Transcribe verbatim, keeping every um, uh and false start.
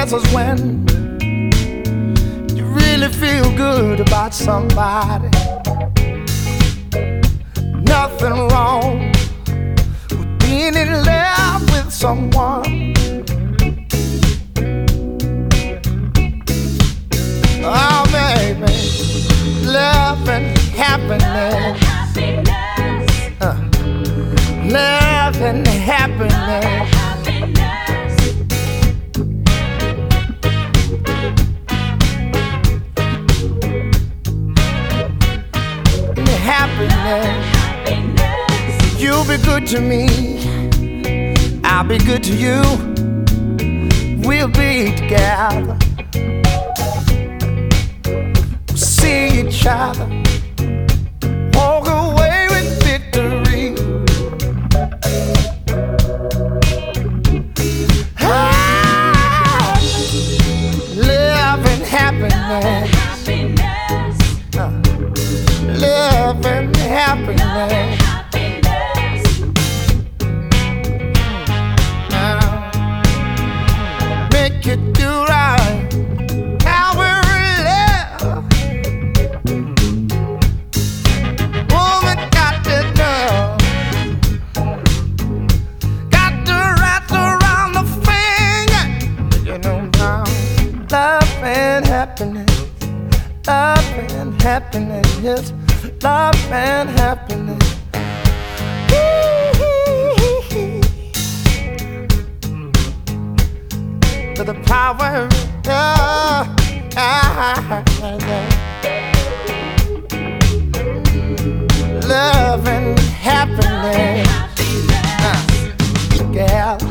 This is when you really feel good about somebody. Nothing wrong with being in love with someone. Oh, baby, love and happiness. Uh, love and happiness. Happiness. You'll be good to me, I'll be good to you. We'll be together, we'll see each other, walk away with victory. Ah, love and happiness. Uh, love and happiness. Make it do right. Now we're in love. Woman got to know. Got to wrap around the finger. You know now. Love and happiness. Love and happiness. Yes. Love and happiness. To the power of love and happiness. Uh, girl.